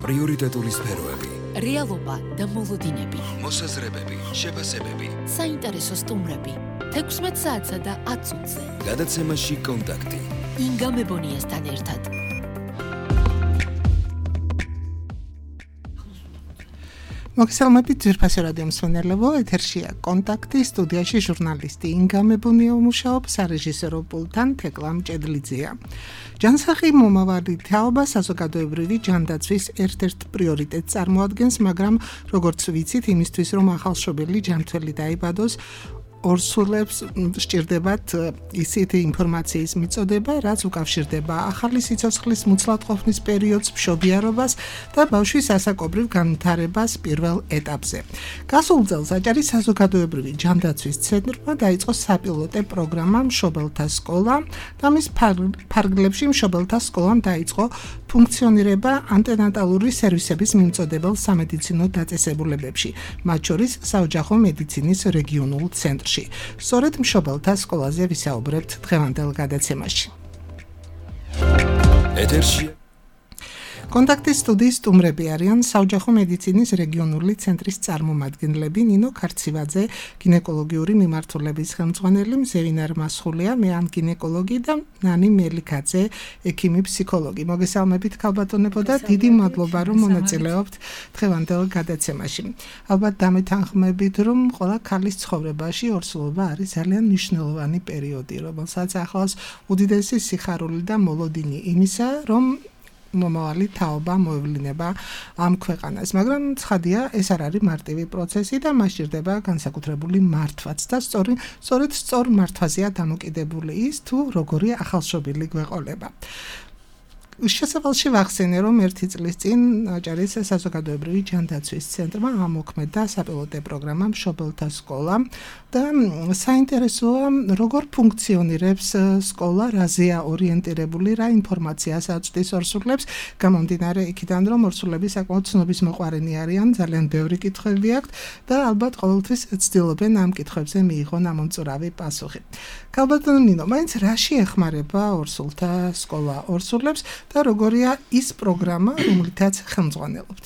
პრიორიტეტული სფეროები, რეალობა და მოლოდინები, მოსაზრებები, შეფასებები, საინტერესო სტუმრები, 16 საათსა და 10 წუთზე. გადაცემაში კონტაქტი. ინგა მებონიასთან ერთად. მოგესალმებით ძვირფასი რადიო მსმენელებო, ეთერშია კონტაქტი, სტუდიაში ჟურნალისტი ინგა მებონია მუშაობს, სარეჟისორო პულტთან თეკლა მჭედლიძეა. ჯანსაღი მომავალი თაობა საზოგადოებრივი ჯანდაცვის ერთ-ერთ პრიორიტეტს წარმოადგენს, მაგრამ როგორც ვიცით, იმისთვის რომ ახალშობილი ჯანმრთელი დაიბადოს, ორსულებს სჭირდებათ ისეთი ინფორმაციის მიწოდება, რაც უკავშირდება ახალი სიცოცხლის მუცლად ყოფნის პერიოდს, მშობიარობას და ბავშვის ასაკობრივ განვითარებას პირველ ეტაპზე. გასულ წელს აჭარის საზოგადოებრივი ჯანდაცვის ცენტრმა დაიწყო საპილოტე პროგრამა მშობელთა სკოლა და მის ფარგლებში მშობელთა სკოლამ დაიწყო ფუნქციონირება ანტენატალური სერვისების მიმწოდებელ სამედიცინო დაწესებულებებში, მათ შორის საოჯახო მედიცინის რეგიონულ ცენტრში. სწორედ მშობელთა სკოლაზე ვისაუბრებთ დღევანდელ გადაცემაში. ეთერში კონტაქტის სტუდიის სტუმრები არიან საოჯახო მედიცინის რეგიონული ცენტრის წარმომადგენლები ნინო ქარცივაძე, გინეკოლოგიური მიმართულების ხელმძღვანელი, მზევინარ მასხულია, მე ან გინეკოლოგი და ნანი მელიქაძე, ექიმი ფსიქოლოგი. მოგესალმებით ქალბატონებო და დიდი მადლობა რომ მონაწილეობთ დღევანდელ გადაცემაში. ალბათ დამეთანხმებით რომ ყველა ქალის ცხოვრებაში ორსულობა არის ძალიან მნიშვნელოვანი პერიოდი, რომელსაც ახლავს უდიდესი სიხარული და მოლოდინი იმისა, რომ მომავალი თაობა მოევლინება ამ ქვეყანას, მაგრამ ცხადია, ეს არ არის მარტივი პროცესი და მას სჭირდება განსაკუთრებული მართვაც და სწორედ სწორ მართვაზეა დამოკიდებული ის, თუ როგორი ახალშობილი გვეყოლება. შესავალში ვახსენე, რომ ერთი წლის წინ აჭარის საზოგადოებრივი ჯანდაცვის ცენტრმა ამოქმედა საპილოტე პროგრამა მშობელთა სკოლა და საინტერესოა, როგორ ფუნქციონირებს სკოლა, რაზეა ორიენტირებული, რა ინფორმაციას აწვდის ორსულებს, გამომდინარე იქიდან, რომ ორსულები საკმაოდ ცნობის მოყვარენი არიან, ძალიან ბევრი კითხვები აქვთ და ალბათ ყოველთვის ცდილობენ ამ კითხვებზე მიიღონ ამომწურავი პასუხი. ქალბატონო ნინო, მაინც რაში ეხმარება ორსულთა სკოლა ორსულებს და როგორია ის პროგრამა, რომლითაც ხელმძღვანელობთ?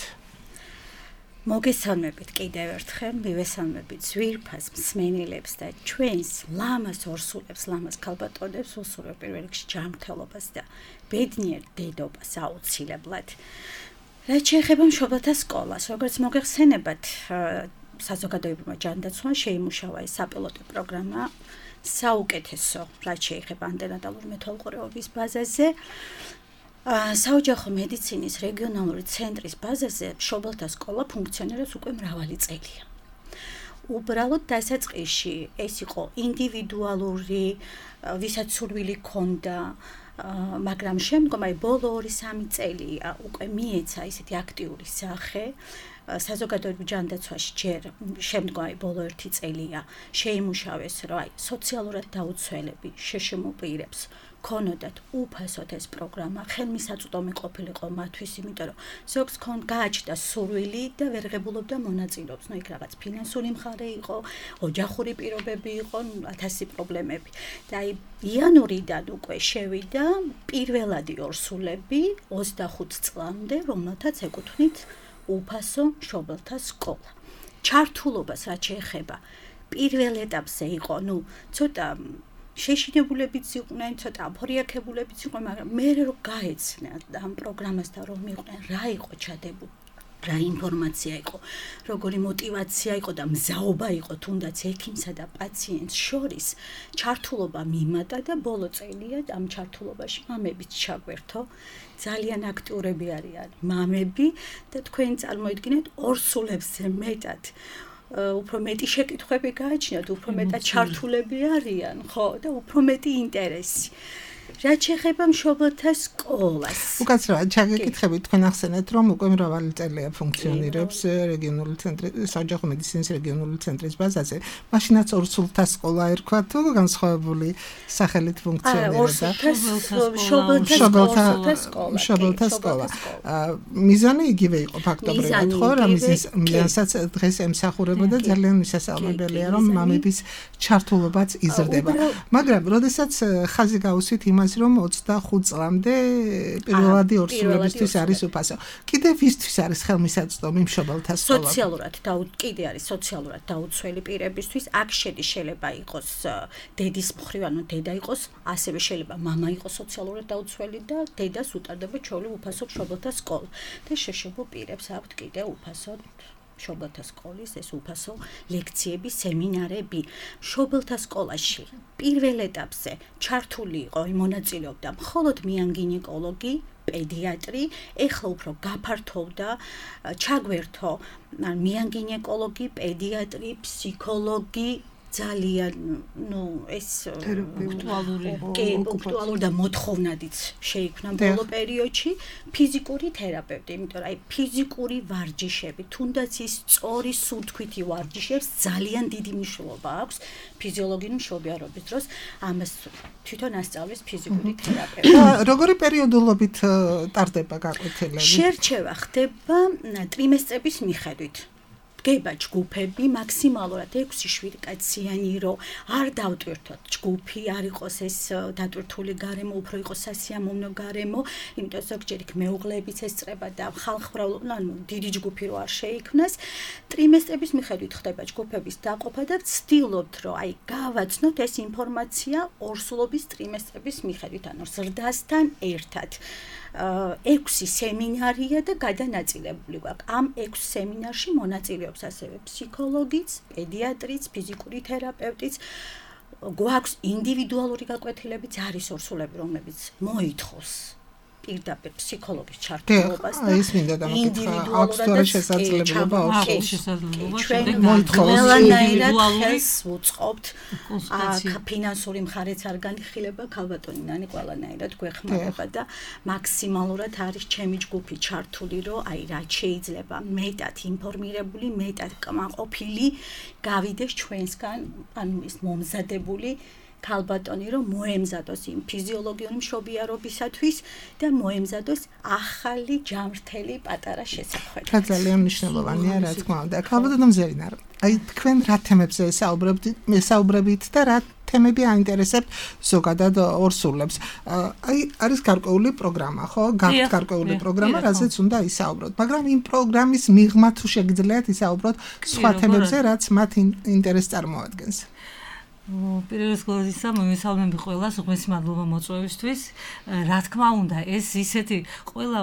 მოგესალმებით კიდევ ერთხელ, მივესალმებით ძვირფას მსმენელებს და ჩვენს ლამაზ ორსულებს, ლამაზ ქალბატონებს, უსურვებ პირველ რიგში ჯანმრთელობას და ბედნიერ დედობას აუცილებლად. რაც შეეხება მშობელთა სკოლას, როგორც მოგეხსენებათ, საზოგადოებრივმა ჯანდაცვამ შეიმუშავა ეს საპილოტე პროგრამა საუკეთესო, რაც შეეხება ანტენატალურ მეთვალყურეობის ბაზაზე. საოჯახო მედიცინის რეგიონალური ცენტრის ბაზაზე მშობელთა სკოლა ფუნქციონირებს უკვე მრავალი წელია. უბრალოდ დასაწყისში ეს იყო ინდივიდუალური, ვისაც სურვილი ჰქონდა, მაგრამ შემდგომ ბოლო 2-3 წელი უკვე მიეცა ისეთი აქტიური სახე. საზოგადოებრივ ჯანდაცვაში ჯერ შემდგომი ბოლო 1 წელია შეიმუშავეს, რომ სოციალურად დაუცველები შეშემოპირებს ქონოდათ უფასოდ ეს პროგრამა, ხელმისაწვდომი ყოფილიყო მათთვის, იმიტომ რომ ზოგს გააჩნდა სურვილი და ვერ ღებულობდა მონაწილეობს. იქ რაღაც ფინანსური მხარე იყო, ოჯახური პირობები იყო, 1000 პრობლემები. და იანვრიდან უკვე შევიდა პირველადი ორსულები 25 წლამდე, რომელთაც ეკუთვნით უფასო მშობელთა სკოლა. ჩართულობას რაც შეეხება პირველ ეტაპზე იყო, ცოტა შეშინებულებიც იყვნენ, ცოტა აფორიაქებულებიც იყვნენ, მაგრამ მე რომ გაეცნათ ამ პროგრამასთან რომ მიყვნენ, რა იყო ჩადებული, რა ინფორმაცია იყო, როგორი мотиваცია იყო და მზაობა იყო თუნდაც ექიმსა და პაციენტს შორის, ჩართულობა მიმატა და ბოლო წელია ამ ჩართულობაში მამებიც ჩაგვერთო. ძალიან აქტიურები არიან მამები და თქვენ წარმოიდგინეთ ორსულებზე მეტად უფრო მეტი შეკითხვები გააჩნიათ, უფრო მეტად ჩართულები არიან, ხო, და უფრო მეტი ინტერესი. რაც შეეხება მშობელთა სკოლას. უკაცრავად ჩაგეკითხებით, თქვენ ახსენეთ, რომ უკვე მრავალი წელია ფუნქციონირებს რეგიონული ცენტრი, საოჯახო მედიცინის რეგიონული ცენტრის ბაზაზე. მაშინაც ორსულთა სკოლა ერქვა თუ განსხვავებული სახელით ფუნქციონირებდა? მშობელთა სკოლა. მიზანი იგივე იყო ფაქტობრივად, ხო, რამის მიზანსაც დღეს ემსახურებოდა, ძალიან მისასალმებელია, რომ მამების ჩართულობაც იზრდება. მაგრამ როდესაც ხაზი გაუსვით იმაზე, იმას, რომ 25 წლამდე პირველადი ორსულებისთვის არის უფასო. კიდე ვისთვის არის ხელმისაწვდომი მშობელთა სკოლა? სოციალურად კიდე არის სოციალურად დაუცველი პირებისთვის. აქ შეიძლება იყოს დედის მხრივ, ანუ დედა იყოს, ასევე შეიძლება მამა იყოს სოციალურად დაუცველი და დედას უტარდება ჩვეულებრივ უფასო მშობელთა სკოლა. და შეშებულ პირებს აქვთ კიდე უფასო მშობელთა სკოლის ეს უფასო ლექციები, სემინარები. მშობელთა სკოლაში პირველ ეტაპზე ჩართული იყო, მონაწილეობდა მხოლოდ მიანგინეკოლოგი, პედიატრი, ეხლა უფრო გაფართოვდა, ჩაგვერთო მიანგინეკოლოგი, პედიატრი, ფსიქოლოგი, ძალიან ეს პუნქტუალური და მოთხოვნადიც შეიქმნა ბოლო პერიოდში ფიზიკური თერაპევტი, იმიტომ რომ აი ფიზიკური ვარჯიშები, თუნდაც ის სწორი სუნთქვითი ვარჯიშებს ძალიან დიდი მნიშვნელობა აქვს ფიზიოლოგიური მშობიარობის დროს, ამას თვითონ ასწავლის ფიზიკური თერაპევტი. როგორი პერიოდულობით ტარდება გაკვეთილები? შერჩევა ხდება ტრიმესტრების მიხედვით. დგება ჯგუფები, მაქსიმალურად 6-7 კაციანი, რომ არ დავტვირთოთ ჯგუფი, არ იყოს ეს დატვირთული გარემო, უფრო იყოს სასიამოვნო გარემო, იმიტომ ზოგჯერ იქ მეუღლეებიც ესწრება და ხალხმრავალი, ანუ დიდი ჯგუფი რო არ შეიქმნას, ტრიმესტრების მიხედვით ხდება ჯგუფების დაყოფა და ვცდილობთ, რომ აი გავაცნოთ ეს ინფორმაცია ორსულობის ტრიმესტრების მიხედვით, ანუ ზრდასთან ერთად. 6 სემინარია და გადანაწილებული გვაქვს. ამ 6 სემინარში მონაწილეობს ასევე ფსიქოლოგიც, პედიატრიც, ფიზიკური თერაპევტიც. გვაქვს ინდივიდუალური გაკვეთილებიც, არის ორსულები, რომლებიც მოითხოვს პირდაპირ ფსიქოლოგის ჩართულობას და ინდივიდუალურად შესაძლებლობა ინდივიდუალურად უწყობთ. ფინანსური მხარეც არ განიხილება, ქალბატონი ნანი ყველანაირად გვეხმარება და მაქსიმალურად არის ჩემი ჯგუფი ჩართული, რომ აი რაც შეიძლება მეტად ინფორმირებული, მეტად კმაყოფილი გავიდეს ჩვენსგან, ანუ ის მომზადებული ქალბატონი, რომ მოემზადოს იმ ფიზიოლოგიური მშობიარობისათვის და მოემზადოს ახალი ჯამრთელი პატარა შესახვევი. ძალიან მნიშვნელოვანია, რა თქმა უნდა. ქალბატონო მზევინარ, აი თქვენ რა თემებზე საუბრებით და რა თემები აინტერესებთ ზოგადად ორსულებს? აი არის გარკვეული პროგრამა, ხო? გაქვთ გარკვეული პროგრამა, რაზეც უნდა ისაუბროთ. მაგრამ იმ პროგრამის მიღმა თუ შეგიძლიათ ისაუბროთ სხვა თემებზე, რაც მათ ინტერესს წარმოადგენს. პირველ რიგში მომისალმები ყველას, უღმესი მადლობა მოწვევისთვის. რა თქმა უნდა, ეს ისეთი ყველა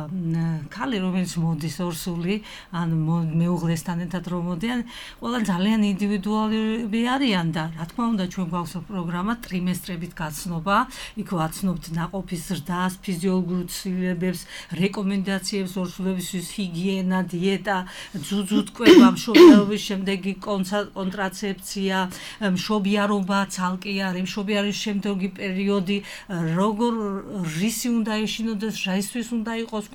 ქალი, რომელიც მოდის ორსული, ან მეუღლესთან ერთად რომ მოდიან, ყველა ძალიან ინდივიდუალები არიან და რა თქმა უნდა, ჩვენ გვაქვს პროგრამა ტრიმესტრებით გაცნობა, იქ ვაცნობთ ნაყოფის ზრდას, ფიზიოლოგიურ ცვლილებებს, რეკომენდაციებს ორსულებისთვის, ჰიგიენა, დიეტა, ძუძუტკვება, მშობიარობის შემდეგი კონტრაცეფცია, მშობიარობა ცალკე არის, მშობიარობის შემდეგი პერიოდი, როგორ რისი უნდა ეშინოდეს, რაისთვის უნდა იყოს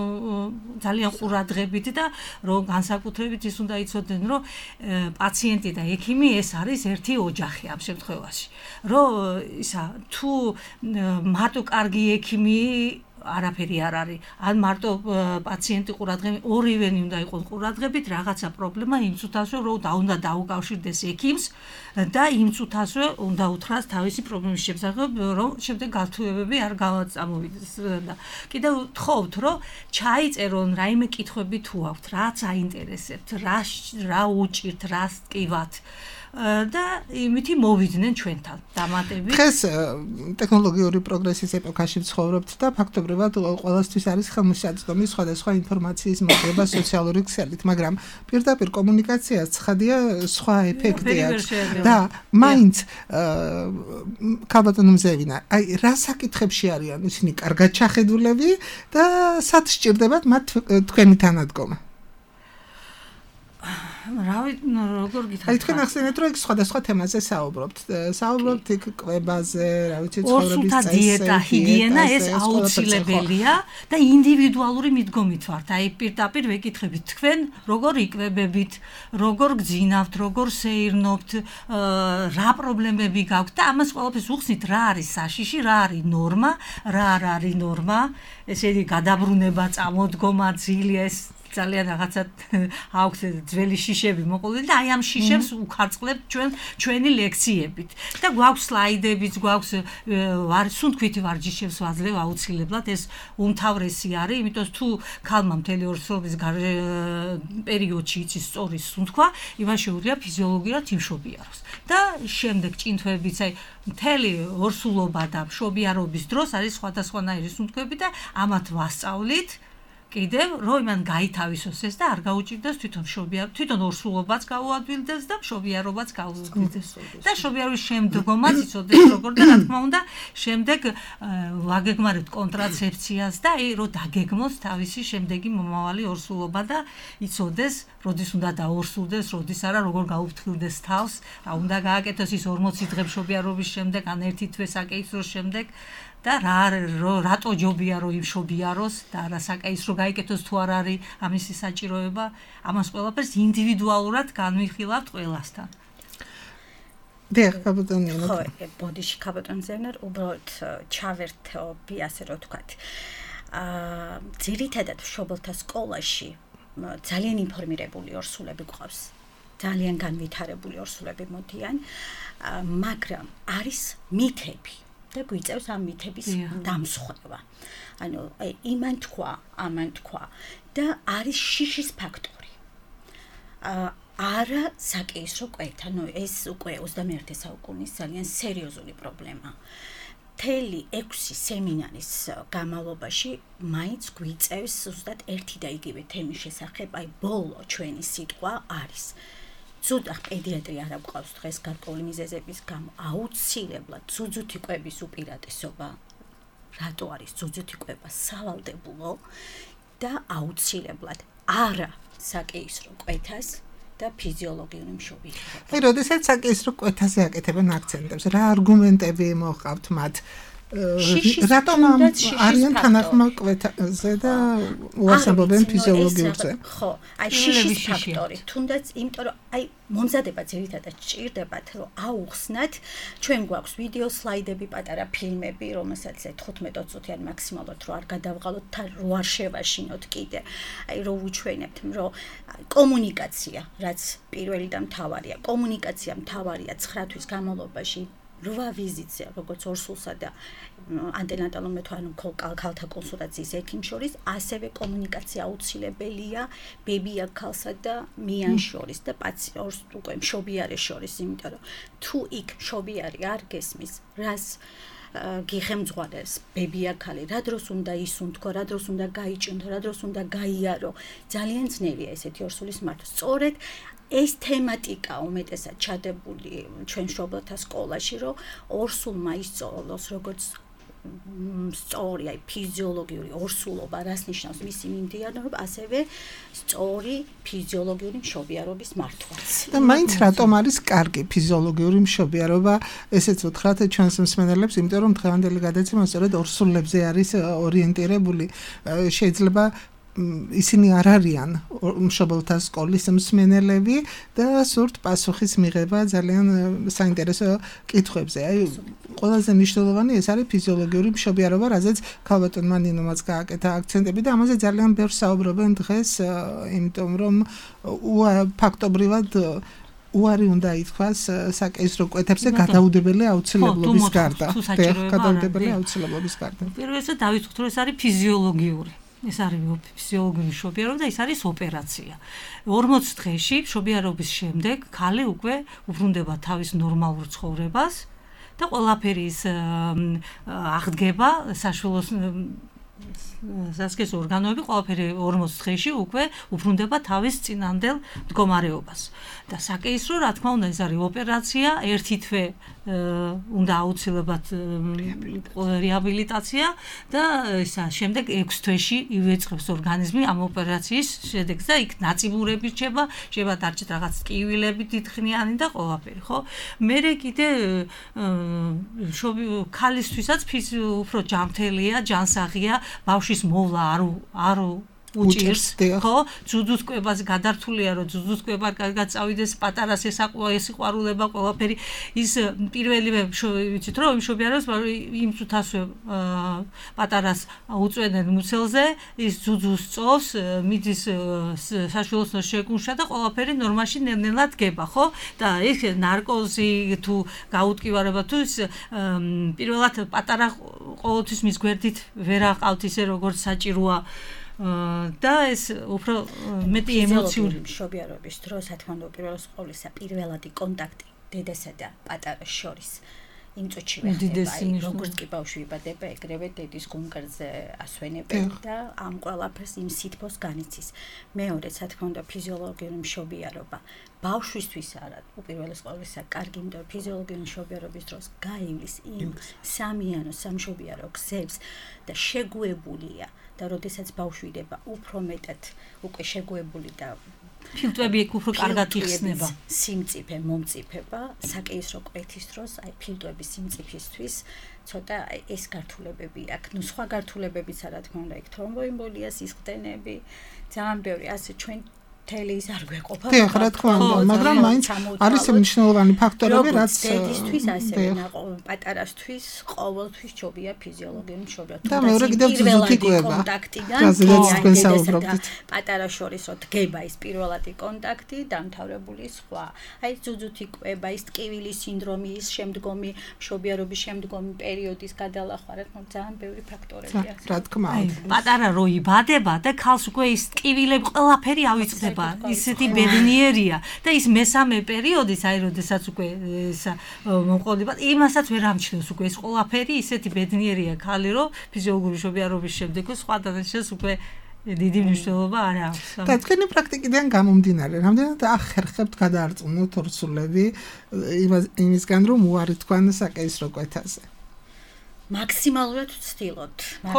ძალიან ყურადღებით და რომ განსაკუთრებით ის უნდა იცოდნენ, რომ პაციენტი და ექიმი ეს არის ერთი ოჯახი ამ შემთხვევაში. რომ ისა თუ მარტო კარგი ექიმი არაფერი არ არის. ან მარტო პაციენტი ყურადღებით, ორივენი უნდა იყოს ყურადღებით, რაღაცა პრობლემა იმ წუთასვე რომ უნდა დაუკავშირდეს ექიმს და იმ წუთასვე უნდა უთხრას თავისი პრობლემის შესახებ, რომ შემდეგ გართულებები არ გამომივიდეს. და კიდევ ვთხოვთ, რომ ჩაიწერონ რაიმე კითხვები თუ აქვთ, რაც აინტერესებთ, რა უჭირთ, რას ტკივათ. და იმითი მოვიდნენ ჩვენთან დამატებით. დღეს ტექნოლოგიური პროგრესის ეპოქაში ვცხოვრობთ და ფაქტობრივად ყველასთვის არის ხელმისაწვდომი სხვადასხვა ინფორმაციის მიღება სოციალური ქსელით, მაგრამ პირდაპირ კომუნიკაციას ცხადია სხვა ეფექტი აქვს. და მაინც ქალბატონო მზევინა, აი რა საკითხებში არიან ისინი კარგად ჩახედულები და სად სჭირდებათ მათ თქვენი თანადგომა? როგორ გითხრათ? აი თქვენ ახსენეთ, რომ სხვადასხვა თემაზე საუბრობთ. საუბრობთ იქ კვებაზე, რა ვიცი, ცხოვრების წესზე, დიეტა, ჰიგიენა, ეს აუცილებელია და ინდივიდუალური მიდგომით ვართ. აი პირდაპირ ვეკითხებით თქვენ, როგორ იკვებებით, როგორ გძინავთ, როგორ სეირნობთ, რა პრობლემები გაქვთ და ამას ყველაფერს უხსნით, რა არის საშიში, რა არის ნორმა, რა არ არის ნორმა. ესე იგი გადაბრუნება, წამოდგომა, ძილი ეს ძალიან რაღაცა აქვს ძველი შიშები მოყოლილი და აი ამ შიშებს უხარწყლებთ ჩვენი ლექციებით და გვაქვს სლაიდებიც, გვაქვს სუნთქვითი ვარჯიშებს ვაძლევ აუცილებლად, ეს უმთავრესი არის, იმიტომ თუ ქალმა მთელი ორსულობის პერიოდში იცის სწორი სუნთქვა, იმას შეუძლია ფიზიოლოგიურად იმშობიაროს. და შემდეგ ჭინთვებიც, აი მთელი ორსულობა და მშობიარობის დროს არის სხვადასხვანაირი სუნთქვები და ამათ ვასწავლით კიდევ რომ მან გაითავისოს ეს და არ გაუჭირდეს თვითონ ორსულობაც გაუადვილდეს და მშობიარობაც გაუადვილდეს და მშობიარობის შემდგომაც იცოდეს როგორ და რა თქმა უნდა შემდეგ ვაგეგმარებთ კონტრაცეფციას და აი რომ დაგეგმოს თავისი შემდეგი მომავალი ორსულობა და იცოდეს როდის უნდა დაორსულდეს, როდის არა, როგორ გაუფრთხილდეს თავს, რა უნდა გააკეთოს ის 40 დღე მშობიარობის შემდეგ ან ერთი თვე საკეისროს შემდეგ და რატო ჯობია რომ იმშობიაროს და რა საკეისრო გაიკეთოს თუ არ არის ამისი საჭიროება, ამას ყველაფერს ინდივიდუალურად განვიხილავთ ყველასთან. დიახ, კაპიტანი. ხო, ბოდიში კაპიტან ზენერ უბრალოდ ჩავერთობი ასე რომ ვთქვათ. ძირითადად მშობელთა სკოლაში ძალიან ინფორმირებული ორსულები გვყავს. ძალიან განვითარებული ორსულები მოდიან, მაგრამ არის მითები და გვიწევს ამ მითების დამსხვრევა. ანუ იმან თქვა, ამან თქვა და არის შიშის ფაქტორი. არა საკეისრო კვეთა, ну ეს უკვე 21 საუკუნის ძალიან სერიოზული პრობლემაა. მთელი 6 სემინარის განმავლობაში მაინც გვიწევს ზუსტად ერთი და იგივე თემის შესახებ, აი ბოლო ჩვენი სიტყვა არის. ზუსტად პედიატრი არ გვყავს დღეს გარკვეული მიზეზების გამო, აუცილებლად ძუძუთი კვების უპირატესობა. რატო არის ძუძუთი კვება სავალდებულო და აუცილებლად არა საკეისრო კვეთას და ფიზიოლოგიური მშობიარობა. აი, როდესაც საკეისრო კვეთაზე აკეთებენ აქცენტებს, რა არგუმენტები მოჰყავთ მათ? რატომ არიან თანახმად კვეთაზე და უარსებობენ ფიზიოლოგიურზე? ხო, აი შიშის ფაქტორი, თუნდაც იმიტომ რომ აი მომზადება ძირითადად ჭირდებათ რომ აუხსნათ, ჩვენ გვაქვს ვიდეო სლაიდები, პატარა ფილმები, რომელსაც 15-20 წუთიან მაქსიმალურად რო არ გადავღალოთ და რო არ შევაშინოთ კიდე. აი რო ვუჩვენებთ, რომ კომუნიკაცია, რაც პირველი და მთავარია, კომუნიკაცია მთავარია 9 თვის განმავლობაში. 8 ვიზიტზე, როგორც ორსულსა და ანტენატალურ თუ ანუ ქალთა კონსულტაციის ექიმ შორის, ასევე კომუნიკაცია აუცილებელია ბებია ქალსა და მიან შორის და პაციენტს უკვე მშობიარე შორის, იმიტომ რომ თუ იქ მშობიარი არ გესმის, რას გიხემძღვარებს ბებია ქალი, რა დროს უნდა ისუნთქო, რა დროს უნდა გაიჭუნთო, რა დროს უნდა გაიარო, ძალიან ძნელია ესეთი ორსულის მართვა. სწორედ ეს თემატიკა უმეტესად ჩადებული ჩვენ მშობელთა სკოლაში, რომ ორსულმა ისწავლოს როგორც სწორი, აი ფიზიოლოგიური ორსულობა, რას ნიშნავს მისი მიმდინარეობა, ასევე სწორი ფიზიოლოგიური მშობიარობის მართვაც. და მაინც რატომ არის კარგი ფიზიოლოგიური მშობიარობა, ესეც ვთხრათ ჩვენს მსმენელებს, იმიტომ რომ დღევანდელი გადაცემა სწორედ ორსულებზე არის ორიენტირებული, შეიძლება ისინი არ არიან მშობელთა სკოლის მსმენელები და სურთ პასუხის მიღება ძალიან საინტერესო კითხვებზე. აი, ყველაზე მნიშვნელოვანი ეს არის ფიზიოლოგიური მშობიარობა, რაზეც ქალბატონმა ნინომაც გააკეთა აქცენტები და ამაზე ძალიან ბევრს საუბრობენ დღეს, იმიტომ რომ ფაქტობრივად უარი უნდა ითქვას საკეისრო კვეთებზე გადაუდებელი აუცილებლობის გარდა. გადაუდებელი აუცილებლობის გარდა. პირველად დავიწყოთ, რომ ეს არის ფიზიოლოგიური. ეს არის ფიზიოლოგიური მშობიარობა და ეს არის ოპერაცია. 40 დღეში მშობიარობის შემდეგ ქალი უკვე უბრუნდება თავის ნორმალურ ცხოვრებას და ყველაფერი ის აღდგება საშუალო სასქესო ორგანოები ყველაფერი 40 დღეში უკვე უბრუნდება თავის წინანდელ მდგომარეობას. და საკეისრო, რა თქმა უნდა, ეს არის ოპერაცია, ერთი თვე უნდა აუცილებლად რეაბილიტაცია და შემდეგ 6 თვეში ივეწყებს ორგანიზმი ამ ოპერაციის შედეგს და იქ ნაწიბურები რჩება, შეიძლება დარჩეთ რაღაც ტკივილები დიდხნიანი და ყველაფერი, ხო? მერე კიდე ქალისთვისაც უფრო ჯანმრთელია, ჯანსაღია, ბავშვის მოვლა არ უჭირს, ხო? ძუძუს კვებაზე გადართულია, რომ ძუძუს კვება კარგად წავიდეს, პატარა სიყვარულება, ყველაფერი ის პირველივე ვიცით რომ მშობიარობს იმ წუთასვე პატარას უწვენენ მუცელზე, ის ძუძუს წოვს, მიდის საშუალოსნოს შეკუმშა და ყველაფერი ნორმაში ნელ-ნელად გება, ხო? და ეს ნარკოზი თუ გაუტკივარება თუ ის პირველად პატარა ყოველთვის მის გვერდით ვერ აყავთ ისე როგორც საჭიროა და ეს უფრო მეტი ემოციური მშობიარობის დროს, რა თქმა უნდა, უპირველეს ყოვლისა პირველადი კონტაქტი დედასა და პატარას შორის იმ წუთში ხდება, როგორც კი ბავშვი იბადება, ეგრევე დედის გულმკერდზე ასვენებენ და ამ ყველაფერს იმ სითბოს განიცდის. მეორეც, რა თქმა უნდა, ფიზიოლოგიური მშობიარობა ბავშვისთვის არა, უპირველეს ყოვლისა, კარგი და ფიზიოლოგიური მშობიარობის დროს გაივლის იმ სამიანო სამშობიარო გზებს და შეგუებულია და როდესაც ბავშვი იდება უფრო მეტად უკვე შეგუებული და ფილტვები უფრო კარგად იხსნება. სიმწიფე მომწიფება, საკეისრო კვეთის დროს, აი ფილტვების სიმწიფისთვის ცოტა ეს გართულებები აქვს. ნუ სხვა გართულებებიც რა თქმა უნდა, იქ თრომბოემბოლია, სისხლდენები, ძალიან ბევრი ასე ჩვენ თელის არ გვეყოფა. დიახ, რა თქმა უნდა, მაგრამ მაინც არის მნიშვნელოვანი ფაქტორები, რაც დედისთვის ასევე პატარასთვის ყოველთვის ჯობია ფიზიოლოგიური მშობიარობა. და მეორე კიდევ ძუძუთი კვება. პატარა შორის რო დგება ის პირველადი კონტაქტი, დამთავრებული სხვა. აი ძუძუთი კვება, ის ტკივილის სინდრომი, ის შემდგომი მშობიარობის შემდგომი პერიოდის გადალახვა, რა თქმა უნდა, ძალიან ბევრი ფაქტორებია. რა თქმა უნდა. პატარა რო იბადება და ქალს უკვე ის ტკივილები ყველაფერი ავიწყდება. ისეთი ბედნიერია და ის მესამე პერიოდის, აი როდესაც უკვე მომყოლდება, იმასაც ვერ ამჩნევს უკვე ეს ყველაფერი ისეთი ბედნიერია ქალი, რომ ფიზიოლოგიური მშობიარობის შემდეგ სხვა დანაშაულს უკვე დიდი მნიშვნელობა არ აქვს. და თქვენი პრაქტიკიდან გამომდინარე, რამდენად ახერხებთ გადაარწმუნოთ ორსულები იმისგან, რომ უარი თქვან საკეისრო კვეთაზე? მაქსიმალურად ვცდილობთ.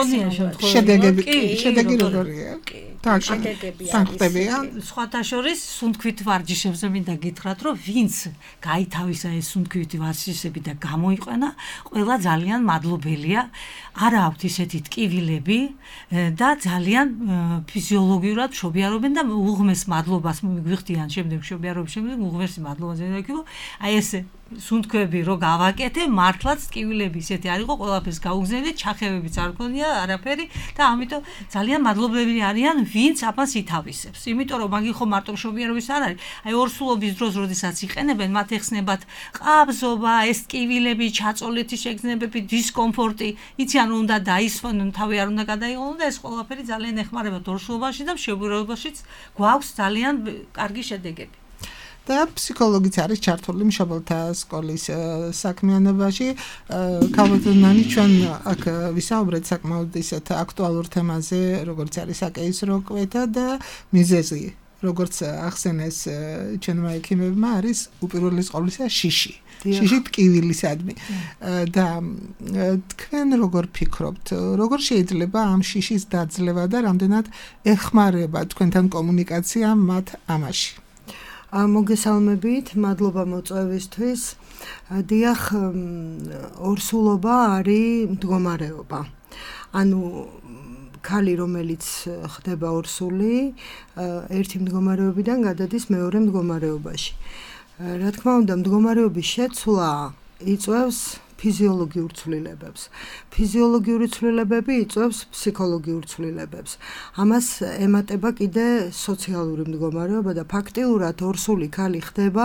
შედეგი როგორია? შედეგები სხვათა შორის სუნთქვით ვარჯიშებზე მინდა გითხრათ, რომ ვინც გაითავისა ეს სუნთქვითი ვარჯიშები და გამოიყვანა, ყველა ძალიან მადლობელია. არა აქვთ ისეთი ტკივილები და ძალიან ფიზიოლოგიურად მშობიარობენ და უღმეს მადლობას მიგვიხდიან შემდეგ მშობიარობის შემდეგ უღმესი მადლობა ზენაკიო. აი ეს სუნთქვები რო გავაკეთე, მართლაც ტკივილები ისეთი არ იყო, ყველაფერს გაუგზავნეთ, ჩახევებიც არ ქონია, არაფერი და ამიტომ ძალიან მადლობლები არიან, ვინც აფას ითავისებს. იმიტომ რომ მაგ ხო მარტო მშობიარობის არ არის. აი ორსულობის დროს, როდესაც იყენებენ, მათ ეხსნებათ ყაბზობა, ეს ტკივილები, ჩაწოლეთი შეგრძნებები, დისკომფორტი, იციან უნდა დაისვანონ, თავი არ უნდა გადაიღონ და ეს ყველაფერი ძალიან ეხმარებათ ორსულობაში და მშობიარობაშიც გვაქვს ძალიან კარგი შედეგები. და ფსიქოლოგიც არის ჩართული მშობელთა სკოლის საქმიანობაში. ქალბატონანი, ჩვენ აქ ვისაუბრეთ საკმაოდ ისეთ აქტუალურ თემაზე, როგორც არის საკეისრო კვეთა და მიზეზი, როგორც ახსენეს ჩვენმა ექიმებმა, არის უპირველეს ყოვლისა შიში. შიში ტკივილისადმი. და თქვენ როგორ ფიქრობთ, როგორ შეიძლება ამ შიშის დაძლევა და რამდენად ეხმარება თქვენთან კომუნიკაცია მათ ამაში? მოგესალმებით, მადლობა მოწვევისთვის. დიახ, ორსულობა არის მდგომარეობა. ანუ ქალი, რომელიც ხდება ორსული, ერთი მდგომარეობიდან გადადის მეორე მდგომარეობაში. რა თქმა უნდა, მდგომარეობის შეცვლა იწვევს ფიზიოლოგიურ ცვლილებებს. ფიზიოლოგიური ცვლილებები იწვევს ფსიქოლოგიურ ცვლილებებს. ამას ემატება კიდე სოციალური მდგომარეობა და ფაქტიურად ორსული ქალი ხდება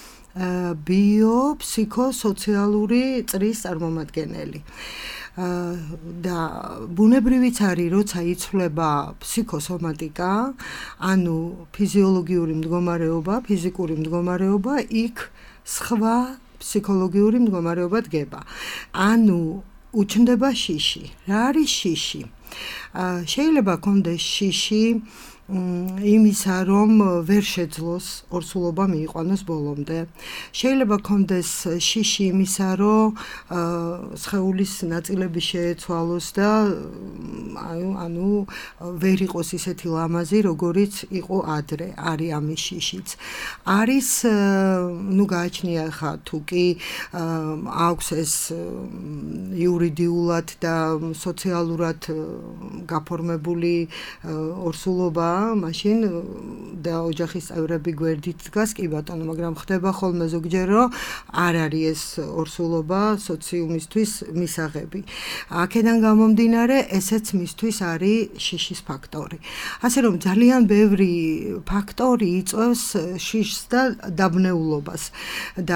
ბიო-ფსიქო-სოციალური წრის წარმომადგენელი. და ბუნებრივიც არის, როცა იცვლება ფსიქოსომატიკა, ანუ ფიზიოლოგიური მდგომარეობა, ფიზიკური მდგომარეობა, იქ სხვა ფსიქოლოგიური მდგომარეობა დგება. ანუ უჩნდება შიში. რა არის შიში? შეიძლება კონდეს შიში იმისა, რომ ვერ შეძლოს ორსულობა მიიყვანოს ბოლომდე. შეიძლება კონდეს შიში იმისა, რომ სხეულის ნაწილები შეეცვალოს და ანუ ვერ იყოს ისეთი ლამაზი, როგორიც იყო ადრე, არის ამის შიშიც. არის, გააჩნია ხა თუ კი აქვს ეს იურიდიულად და სოციალურად გაფორმებული ორსულობა, მაშინ და ოჯახის წევრები გვერდით დგას, კი ბატონო, მაგრამ ხდება ხოლმე ზოგჯერ, რომ არ არის ეს ორსულობა სოციუმისთვის მისაღები. აქედან გამომდინარე, ესეც მისთვის არის შიშის ფაქტორი. ასე რომ ძალიან ბევრი ფაქტორი იწვევს შიშს და დაბნეულობას და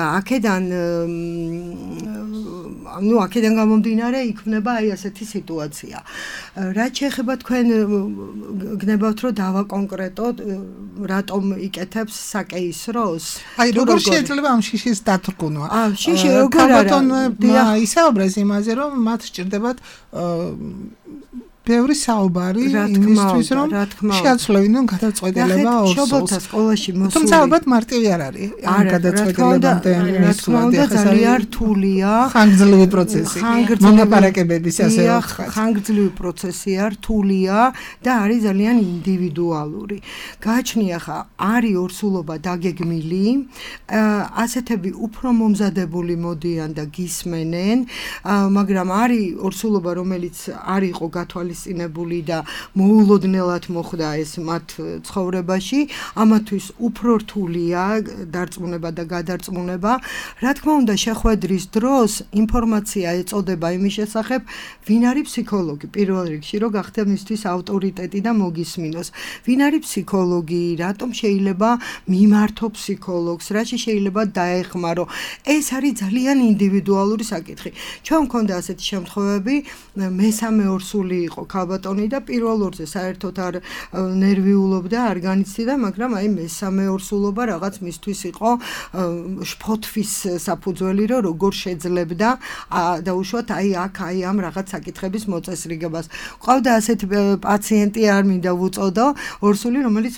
აქედან გამომდინარე იქმნება აი ასეთი სიტუაცია. რაც შეეხება თქვენ გნებავთ, რომ დავაკონკრეტოთ, რატომ იკეთებს საკეისროს? აი როგორ შეიძლება ამ შიშის დათრგუნვა? შიში როგორ არა? ისაუბრეს იმაზე, რომ მათ სჭირდებათ ბევრი საუბარი იმისთვის, რომ შეაცვლევინონ გადაწყვეტილება ორსულს. სკოლაში მოსული. თუმცა ალბათ მარტივი არ არის ამ გადაწყვეტილებამდე მისვლა. ძალიან რთულია. ხანგრძლივი პროცესი. მონაპარაკებების ასე ვთქვათ. ხანგრძლივი პროცესია, რთულია და არის ძალიან ინდივიდუალური. გააჩნია ხა არის ორსულობა დაგეგმილი, ასეთები უფრო მომზადებული მოდიან და გისმენენ, მაგრამ არის ორსულობა, რომელიც არ იყო გათვალისწინებული და მოულოდნელად მოხდა ეს მათ ცხოვრებაში, ამათთვის უფრო რთულია დარწმუნება და გადარწმუნება. რა თქმა უნდა, შეხვედრის დროს ინფორმაცია ეწოდება იმის შესახებ, ვინ არის ფსიქოლოგი, პირველ რიგში, რომ გახდა მისთვის ავტორიტეტი და მოგისმინოს. ვინ არის ფსიქოლოგი, რატომ შეიძლება მიმართო ფსიქოლოგს, რაში შეიძლება დაეხმარო. ეს არის ძალიან ინდივიდუალური საკითხი. ჩვენ მქონდა ასეთი შემთხვევები, მესამე ორსული იყო ქალბატონი და პირველ ორზე საერთოდ არ ნერვიულობდა, არ განიცდიდა, მაგრამ აი მესამე ორსულობა რაღაც მისთვის იყო შფოთვის საფუძველი, რომ როგორ შეძლებდა და უშუალოდ აი აქ აი ამ რაღაც საკითხების მოწესრიგებას. ყავდა ასეთი პაციენტი, არ მინდა ვუწოდო, ორსული, რომელიც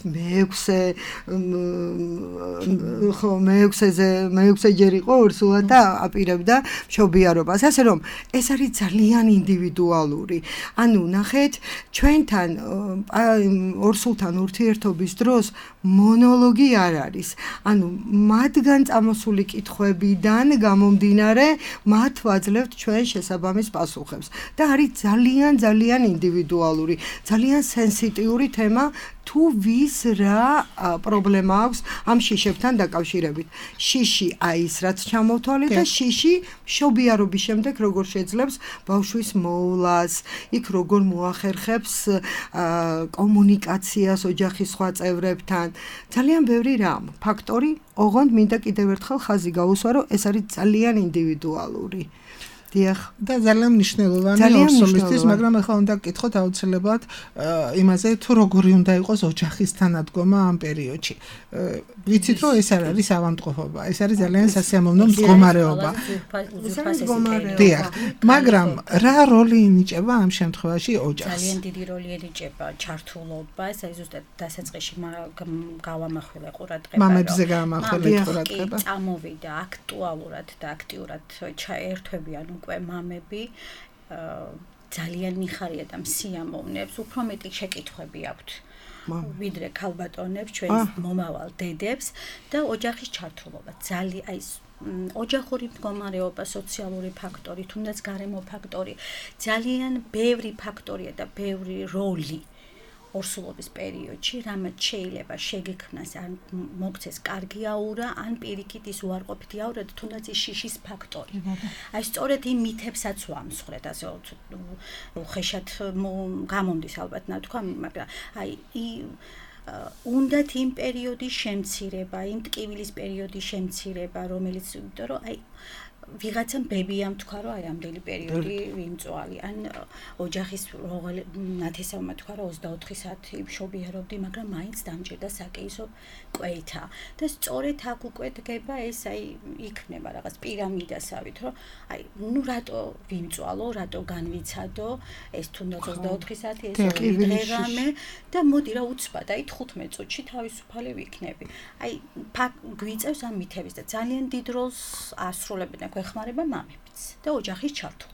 მეექვსე ჯერ იყო ორსულად და აპირებდა მშობიარობას. ასე რომ ეს არის ძალიან ინდივიდუალური. ანუ ნახეთ, ჩვენთან ორსულთან ურთიერთობის დროს მონოლოგი არ არის. ანუ მათგან წამოსული კითხვებიდან გამომდინარე, მათ ვაძლევთ ჩვენ შესაბამის პასუხებს. და არის ძალიან ძალიან ინდივიდუალური, ძალიან სენსიტიური თემა, თუ ვის რა პრობლემა აქვს ამ შიშებთან დაკავშირებით. შიში არის რაც ჩამოვთვალეთ და შიში მშობიარობის შემდეგ როგორ შეძლებს ბავშვის მოვლას, იქ როგორ მოახერხებს კომუნიკაციას ოჯახის სხვა წევრებთან. ძალიან ბევრი რამ ფაქტორი, ოღონდ მინდა კიდევ ერთხელ ხაზი გაუსვა, რომ ეს არის ძალიან ინდივიდუალური. და ძალიან მნიშვნელოვანი ორსულისთვის, მაგრამ ახლა უნდა გკითხოთ აუცილებლად იმაზე, თუ როგორი უნდა იყოს ოჯახის თანადგომა ამ პერიოდში. ვიცით, რომ ეს არ არის ავადმყოფობა, ეს არის ძალიან სასიამოვნო მდგომარეობა. მაგრამ რა როლი ინიჭება ამ შემთხვევაში ოჯახს? ძალიან დიდი როლი ენიჭება ჩართულობას, აი ზუსტად დასაწყისში გავამახვილე ყურადღება. მამებზე გავამახვილე ყურადღება. წამოვიდა აქტუალურად და აქტიურად ჩაერთვებიან უკვე მამები, ძალიან მიხარია და მსიამოვნებს, უფრო მეტი შეკითხვები აქვთ ვიდრე ქალბატონებს, ჩვენს მომავალ დედებს და ოჯახის ჩართულობა. ძალიან აი ოჯახური მდგომარეობა, სოციალური ფაქტორი, თუნდაც გარემო ფაქტორი, ძალიან ბევრი ფაქტორია და ბევრი როლი ორსულობის პერიოდში, რამაც შეიძლება შეგექმნას ან მოგცეს კარგი აურა, ან პირიქით ის უარყოფითი აურა და თუნდაც ის შიშის ფაქტორი. აი სწორედ იმ მითებსაც ვამსხვრეთ, ასე უხეშად გამომდის ალბათ ნათქვა, მაგრამ აი უნდათ იმ პერიოდის შემცირება, იმ ტკივილის პერიოდის შემცირება, რომელიც იმიტომ რომ აი ვიღაცამ ბებიამ თქვა რომ აი ამდენი პერიოდი ვიმწვალი ან ოჯახის ნათესავმა თქვა რომ 24 საათი მშობიარობდი მაგრამ მაინც დამჭირდა საკეისრო კვეითა და სწორედ აქ უკვე დგება ეს აი იქნება რაღაც პირამიდასავით რომ აი ნუ რატო ვიმწვალო რატო განვიცადო ეს თუნდაც 24 საათი ეს დღე და მოდი რა უცბად აი 15 წუთში თავისუფალი ვიქნები აი გვიწევს ამ მითების და ძალიან დიდ როლს ასრულებენ ეხმარება მამებიც და ოჯახის ჩართვა.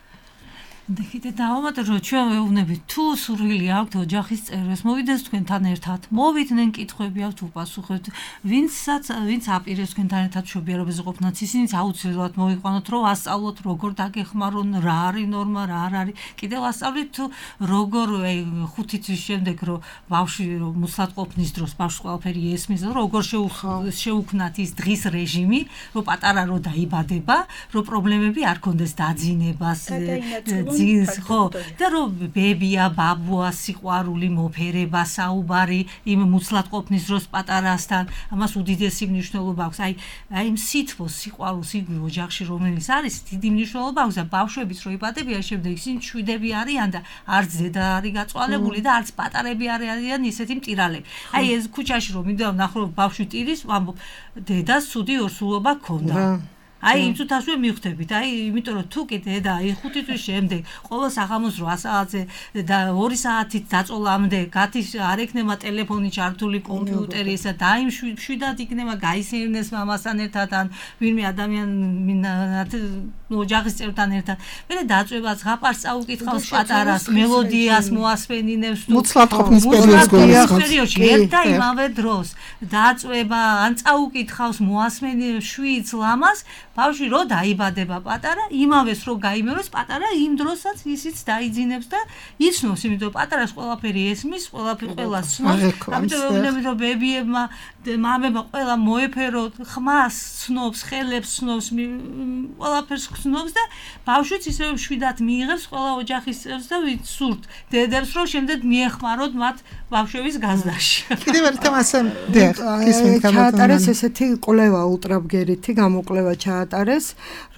Deci დავამატებ რომ ჩვენ ვეუბნებით თუ სურვილი აქვთ ოჯახის წევრებს მოვიდეს თქვენთან ერთად მოვიდნენ კითხვები აქვთ უპასუხებთ ვინც აპირებს თქვენთან ერთად მშობიარობაზე ყოფნაც ისინიც აუცილებლად მოვიყვანოთ რომ ასწავლოთ როგორ დაგეხმარონ რა არის ნორმა რა არ არის კიდევ ასწავლით თუ როგორ 5 თვის შემდეგ რომ ბავშვი მუცლად ყოფნის დროს ბავშვს ყველაფერი ესმის როგორ შეუქმნათ ის დღის რეჟიმი რომ პატარა რო დაიბადება რომ პრობლემები არ კონდეს დაძინებას ძინს ხო და რომ ბებია ბაბუა სიყვარული მოფერება საუბარი იმ მუცლად ყოფნის დროს პატარასთან ამას უდიდესი მნიშვნელობა აქვს აი იმ სითბოს სიყვარულს იგივე ოჯახში რომელიც არის დიდი მნიშვნელობა აქვს და ბავშვებიც რო იბადებიან შემდეგ ისინი მშვიდები არიან და არც დედა არის გაწვალებული და არც პატარები არიან ისეთი მტირალები აი ეს ქუჩაში რომ მინდა ვნახო რომ ბავშვი ტირის ვამბობ დედას ცუდი ორსულობა ქონდა აი იმ წუთასვე მივხვდებით აი იმიტომ რომ თუ კი დედა აი 5 თვის შემდეგ ყოველ საღამოს 8 საათზე და 2 საათით დაწოლამდე გათის არ ექნება ტელეფონი ჩართული კომპიუტერი ესა და აი მშვიდად იქნება გაისმენდეს მამასთან ერთად ან ვინმე ადამიანთან ოჯახის წევრთან ერთად მე დაწვება ზღაპარს წაუკითხავს პატარას მელოდიას მოასმენინებს მუცლად ყოფნის პერიოდში ერთ და იმავე დროს დაწვება ან წაუკითხავს მოასმენინებს შვიდს ლამას ბავშვი რო დაიბადება პატარა, იმავეს რო გაიმეოროს პატარა, იმ დროსაც ისიც დაიძინებს და იცნობს, იმიტომ რომ პატარას ყველაფერი ესმის, ყველას ცნობს. ამიტომ ვეუბნები რომ ბებიებმა, მამებმა ყველა მოეფეროთ, ხმას ცნობს, ხელებს ცნობს, ყველაფერს ცნობს და ბავშვიც ისე შვიდად მიიღებს ყველა ოჯახის წევრს და ვიცურთ დედებს რომ შემდეგ მიეხმაროთ მათ ბავშვების გაზრდაში. კიდევ ერთ ამასე ჩაატარეს ესეთი კვლევა ულტრაბგერითი გამოკვლევა ჩაატარეს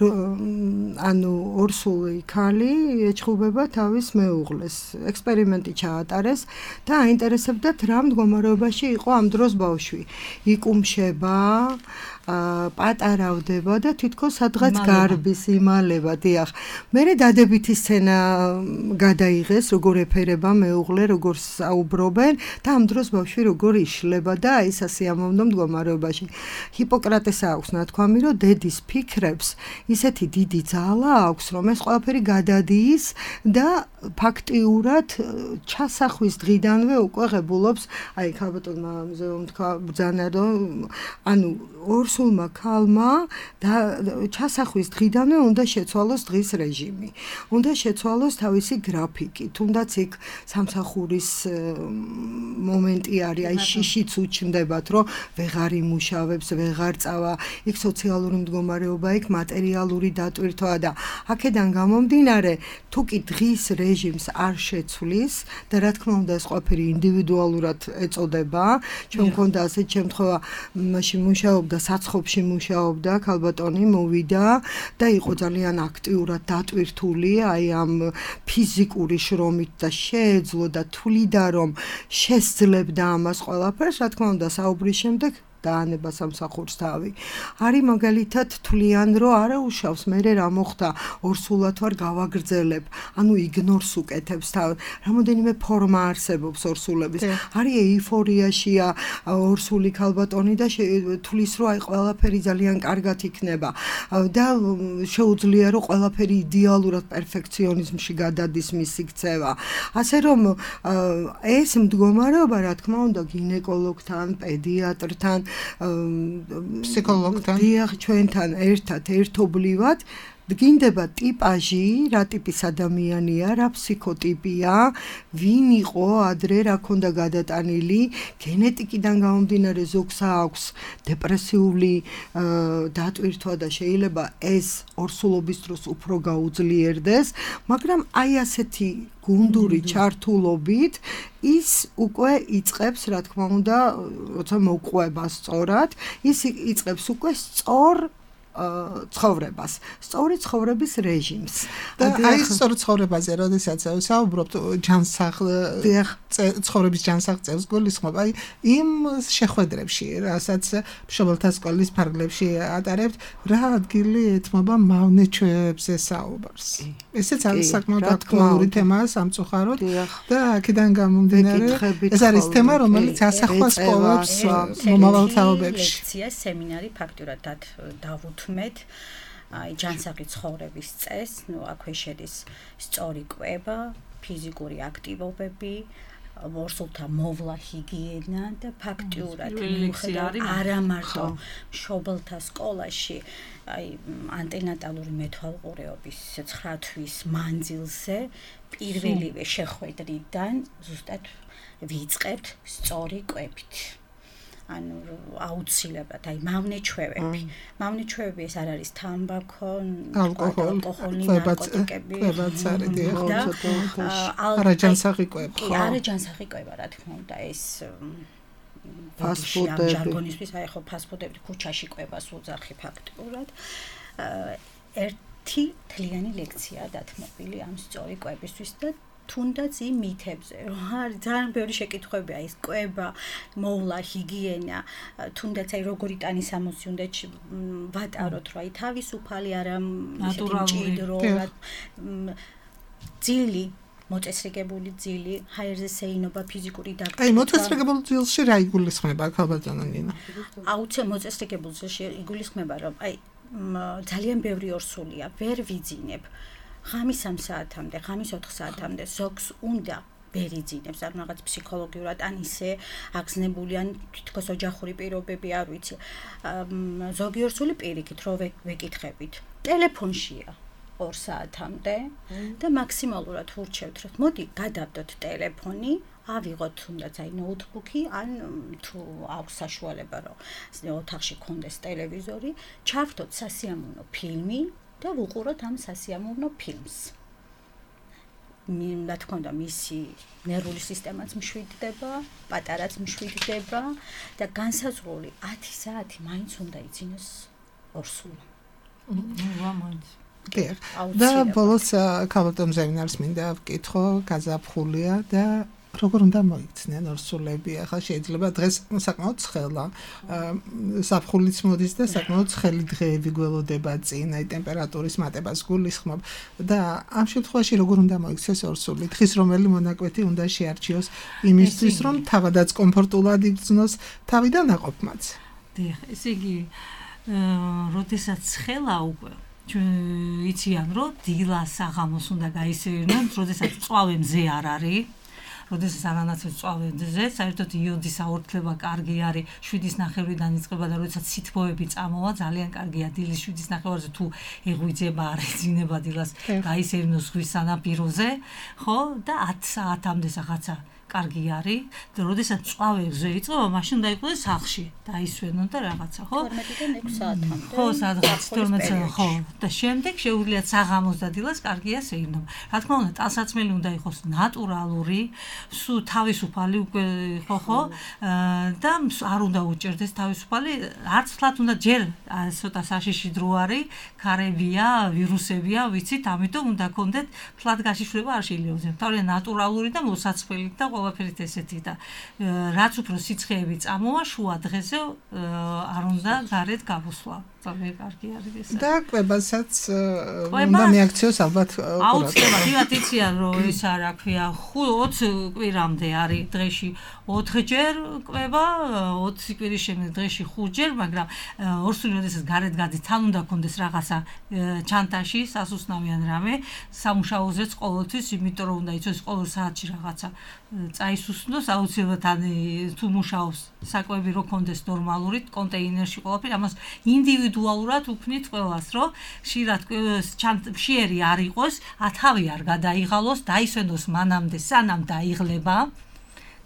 ანუ ორსული ქალი ეჩხუბება თავის მეუღლეს ექსპერიმენტი ჩაატარეს და აინტერესებდათ რა მდგომარეობაში იყო ამ დროს ბავშვი იკუმშება პატარავდება და თითქოს სადღაც გარბის იმალება დიახ მერე დადებითი სცენა გადაიღეს როგორ ეფერება მეუღლე როგორ საუბრობენ და ამ დროს ბავშვი როგორ იშლება და აი სასიამოვნო მდგომარეობაში ჰიპოკრატეს აქვს ნათქვამი რომ დედის ფიქრებს ისეთი დიდი ძალა აქვს რომ ეს ყველაფერი გადადიის და ფაქტიურად ჩასახვის დღიდანვე უკვე ღებულობს აი ქალბატონმა მზეომ თქვა ბრძანა რომ ანუ ორსულმა ქალმა და ჩასახვის დღიდანვე უნდა შეცვალოს დღის რეჟიმი უნდა შეცვალოს თავისი გრაფიკი თუნდაც იქ სამსახურის მომენტი არის აი შიშიც უჩნდებათ რომ ვეღარ იმუშავებს ვეღარ წავა იქ სოციალური მდგომარეობა იქ მატერიალური დატვირთვა და აქედან გამომდინარე თუ კი დღის რეჟიმს არ შეცვლის და რა თქმა უნდა ეს ყველაფერი ინდივიდუალურად ეწოდება ჩვენ მქონდა ასეთ შემთხვევა მაშინ მუშაობდა საცხობში მუშაობდა ქალბატონი მოვიდა და იყო ძალიან აქტიურად დატვირთული აი ამ ფიზიკური შრომით და შეეძლო და თვლიდა რომ შესძლებდა ამას ყველაფერს რა თქმა უნდა საუბრის შემდეგ დაანება სამსახურს თავი. არის მაგალითად თვლიან რომ არა უშავს მე რა მოხდა ორსულად ვარ გავაგრძელებ ანუ იგნორს უკეთებს თავ რამოდენიმე ფორმა არსებობს ორსულების არის ეიფორიაშია ორსული ქალბატონი და თulis რომ აი ყველაფერი ძალიან კარგად იქნება და შეუძლია რომ ყველაფერი იდეალურად პერფექციონიზმში გადადის მისი ქცევა ასე რომ ეს მდგომარეობა რა თქმა უნდა გინეკოლოგთან პედიატრთან ფსიქოლოგთან დიახ ჩვენთან ერთობლივად დგინდება ტიპაჟი რა ტიპის ადამიანია რა ფსიქოტიპია ვინ იყო ადრე რა ქონდა გადატანილი გენეტიკიდან გამომდინარე ზოგს აქვს დეპრესიული დატვირთვა და შეიძლება ეს ორსულობის დროს უფრო გაუძლიერდეს მაგრამ აი ასეთი გუნდური ჩართულობით ის უკვე იწყებს რა თქმა უნდა როცა მოყვება სწორად ის იწყებს უკვე სწორ ცხოვრებას, სწორი ცხოვრების რეჟიმს. და აი სწორი ცხოვრებაზე, როდესაც საუბრობთ ცხოვრების ჯანსაღ წევს გულისხმობ, აი იმ შეხვედრებში, რასაც მშობელთა სკოლის ფარგლებში ატარებთ, რა ადგილი ეთმობა მავნე-ჩვევებზე საუბარს. ესეც არის საკმაოდ აქტუალური თემაა სამწუხაროდ და აქედან გამომდინარე ეს არის თემა, რომელიც ასახვა სკოლებს მომავალ თაობებში. ლექცია, სემინარი ფაქტურად დავუთმეთ. აი ჯანსაღი ცხოვრების წესს, აქვე შედის სწორი კვება, ფიზიკური აქტივობები, ორსულთა მოვლა, ჰიგიენა და ფაქტურად არა მარტო მშობელთა სკოლაში, აი ანტენატალური მეთვალყურეობის 9 თვის მანძილზე პირველივე შეხვედრიდან ზუსტად ვიწყებთ სწორი კვებით. ანუ აუცილებლად აი მავნე-ჩვევები. მავნე-ჩვევები ეს არ არის თამბაქო, ალკოჰოლი, ნარკოტიკები, არაჯანსაღი კვება. არაჯანსაღი კვება, რა თქმა უნდა, ეს ფასტფუდები, ჟარგონისთვის აი ხო ფასტფუდები, ქუჩაში კვებას უძახი ფაქტურად. ერთი თლიანი ლექციაა დათმობილი ამ სწორი კვებისთვის და თუნდაც იმ მითებზე, რომ არის ძალიან ბევრი შეკითხვებია, ის კვება, მოვლა, ჰიგიენა, თუნდაც აი როგორი ტანის ამოსი უნდა ვატაროთ, რა აი თავისუფალი არა ისეთი მჭიდრო, ძილი, მოწესრიგებული ძილი, ჰაერზე სეინობა, ფიზიკური დაკვრა. აი მოწესრიგებულ ძილში რა იგულისხმება, ქალბატონო ნინა? აუცილებლად მოწესრიგებულ ძილში იგულისხმება, რომ აი ძალიან ბევრი ორსულია, ვერ ვიძინებ. ღამის 3 საათამდე, ღამის 4 საათამდე ზოგს უნდა ვერ იძინებს, ან რაღაც ფსიქოლოგიურად, ან ისე აგზნებული, ან თითქოს ოჯახური პირობები, არ ვიცი. ზოგი ორსული პირიქით, რო ვეკითხებით. ტელეფონშია 2 საათამდე და მაქსიმალურად ვურჩევთ, რომ მოდი გადავდოთ ტელეფონი, ავიღოთ თუნდაც აი ნოუთბუქი, ან თუ აქვს საშუალება, რომ ოთახში გქონდეს ტელევიზორი, ჩავხდოთ სასიამოვნო ფილმი და ვუყუროთ ამ სასიამოვნო ფილმს. რა თქმა უნდა, მისი ნერვული სისტემაც მშვიდდება, პატარაც მშვიდდება და განსაზღვრული 10 საათი მაინც უნდა იცინოს ორსულმა. და ბოლოს ქალბატონ ზემინარს მინდა ვკითხო, გაზაფხულია და როგორ უნდა მოიქცნენ ორსულები? ახლა შეიძლება დღეს საკმაოდ ცხელა, ზაფხულიც მოდის და საკმაოდ ცხელი დღეები გველოდება წინ, აი ტემპერატურის მატებას გულისხმობ და ამ შემთხვევაში როგორ უნდა მოიქცეს ორსული? დღის რომელი მონაკვეთი უნდა შეარჩიოს იმისთვის, რომ თავადაც კომფორტულად იგრძნოს თავი და ნაყოფმაც? დიახ, ესე იგი, როდესაც ცხელა უკვე იციან, რომ დილა საღამოს უნდა გაისერნონ, როდესაც წვავე მზე არ არის. როდესაც არანაცვლად წვავე მზე, საერთოდ იოდის აორთქლება კარგი არის, 7:30-დან იწყება და როდესაც სითბოები წამოვა, ძალიან კარგია დილის 7:30-ზე თუ ეღვიძება, არ ეძინება დილას, გაისერნოს ზღვის სანაპიროზე, ხო? და 10 საათამდე რაღაცა კარგი არის და როდესაც წვავე მზე იწყება, მაშინ უნდა იყოს სახლში, დაისვენონ და რაღაცა, ხო? 12-დან 6 საათამდე. ხო, სადღაც 12 ხო. და შემდეგ შეუძლიათ საღამოს და დილას კარგია სეირნობა. რა თქმა უნდა, ტანსაცმელი უნდა იყოს ნატურალური, თავისუფალი უკვე ხო, და არ უნდა უჭერდეს თავისუფალი, არც თლათ უნდა ჯერ ცოტა საშიში დრო არის, ქარებია, ვირუსებია, ვიცით, ამიტომ უნდა გქონდეთ თლათ გაშიშვლება არ შეიძლება. თავი ნატურალური და მოსაცმელი და ყველაფერით ესეთი და რაც უფრო სიცხეები წამოვა შუა დღეზე არ უნდა გარეთ გავუსვლა. ძალიან კარგი არის ეს. და კვებასაც უნდა მიაქციოს ალბათ. აუცილებლად, ვიღაც იციან, რომ ის რა ქვია, 20 კვირამდე არის დღეში 4 ჯერ კვება, 20 კვირის შემდეგ დღეში 5 ჯერ, მაგრამ ორსული როდესაც გარეთ გადის, თან უნდა გქონდეს რაღაცა ჩანთაში, სასუსნავიან რამე, სამუშაოზეც ყოველთვის, იმიტომ რომ უნდა იცოს ყოველ საათში რაღაცა წაისუსნოს, აუცილებლად თუ მუშაობს საკვები რო გქონდეს ნორმალური კონტეინერში ყველაფერი, ამას ინდივიდუალურად უქმნით ყველას, რომ ხშირად მშიერი არ იყოს, თავი არ გადაიღალოს, დაისვენოს მანამდე, სანამ დაიღლება.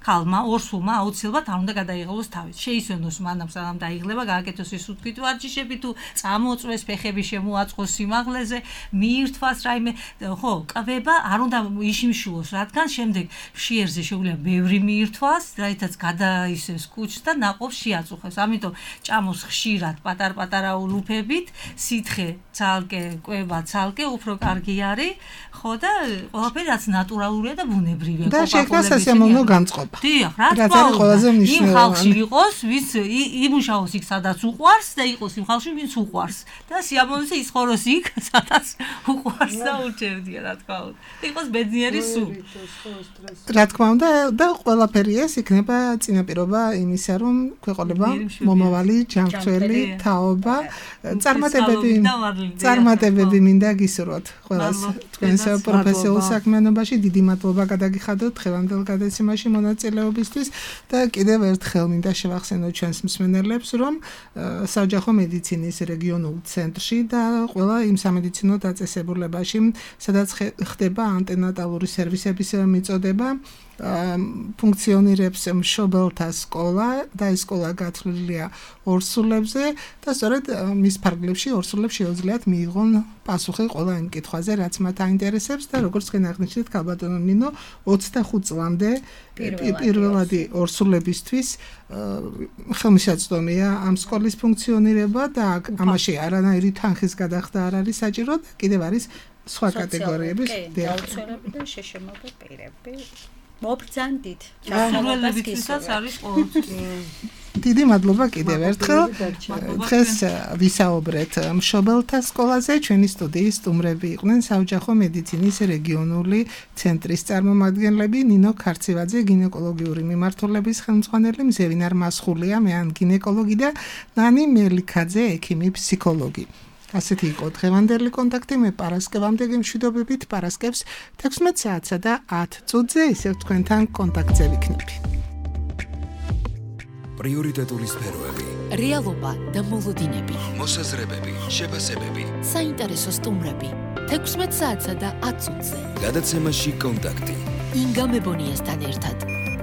ქალმა ორსულმა აუცილებლად არ უნდა გადაიღალოს თავი. შეისვენოს მანამ სანამ დაიღლება, გააკეთოს ეს უთქვით ვარჯიშები თუ წამოწვეს, ფეხები შემოაწყოს სიმაღლეზე, მიირთვას რაიმე, ხო, ყვება არ უნდა იშიმშულოს, რადგან შემდეგ შიერზე შეუძლია ბევრი მიირთვას, რაითაც გადაისვეს კუჭს და ნაყოფს შეაწუხებს. ამიტომ ჭამოს ხშირად პატარ-პატარა ულუფებით, სითხე ცალკე, ყვება ცალკე, უფრო კარგი არის, ხო და ყველაფერი რაც ნატურალურია და ბუნებრივია. და შექმნა სასიამოვნო განწყობა. დიახ, რაც ყველაზე მნიშვნელოვანი. იმ ხალხში იყოს, ვინც იმუშაოს იქ, სადაც უყვარს და იყოს იმ ხალხში, ვინც უყვარს. და სიამოვნოა ის ხოროს იქ, სადაც უყვარს და უჩერდია, რა თქმა უნდა. იყოს ბედნიერი სულ. რა თქმა უნდა, და ყველაფერი ეს იქნება წინაპირობა имისა, რომ ქვეყონება მომავალი ჯანმრთელი თაობა წარმატებები მინდა გისურვოთ ყველას თქვენს პროფესიულ საქმიანობაში. დიდი მადლობა გადაგიხადოთ დღევანდელ გადაცემაში მონაწილეობისთვის და კიდევ ერთხელ მინდა შევახსენოთ ჩვენს მსმენელებს, რომ საოჯახო მედიცინის რეგიონულ ცენტრში და ყველა იმ სამედიცინო დაწესებულებაში, სადაც ხდება ანტენატალური სერვისების მიწოდება, ფუნქციონირებს მშობელთა სკოლა და ეს სკოლა გათვლილია ორსულებზე და სწორედ მის ფარგლებში ორსულებს შეუძლიათ მიიღონ პასუხი ყველა იმ კითხვაზე, რაც მათ აინტერესებს და როგორც თქვენ აღნიშნეთ, ქალბატონო ნინო 25 წლამდე პირველადი ორსულებისთვის ხელმისაწვდომია ამ სკოლის ფუნქციონირება და ამაში არანაირი თანხის გადახდა არ არის საჭირო და კიდევ არის სხვა კატეგორიების დაუცველები და შეშემოება პირები. მობრძანდით. ჩასრულებებისას არის ყოველთვის. დიდი მადლობა კიდევ ერთხელ. დღეს ვისაუბრეთ მშობელთა სკოლაზე. ჩვენი სტუდიის სტუმრები იყვნენ საოჯახო მედიცინის რეგიონული ცენტრის წარმომადგენლები ნინო ქარცივაძე, გინეკოლოგიური მიმართულების ხელმძღვანელი, მზევინარ მასხულია, მეან გინეკოლოგი და ნანი მელიქაძე, ექიმი ფსიქოლოგი. ასეთი იყო დღევანდელი კონტაქტი. მე პარასკევამდე გემშვიდობებით, პარასკევს 16 საათსა და 10 წუთზე ისევ თქვენთან კონტაქტზე ვიქნები. პრიორიტეტული სფეროები, რეალობა და მოლოდინები, მოსაზრებები, შეფასებები, საინტერესო სტუმრები 16 საათსა და 10 წუთზე. გადაცემაში კონტაქტი. ინგა მებონიასთან ერთად.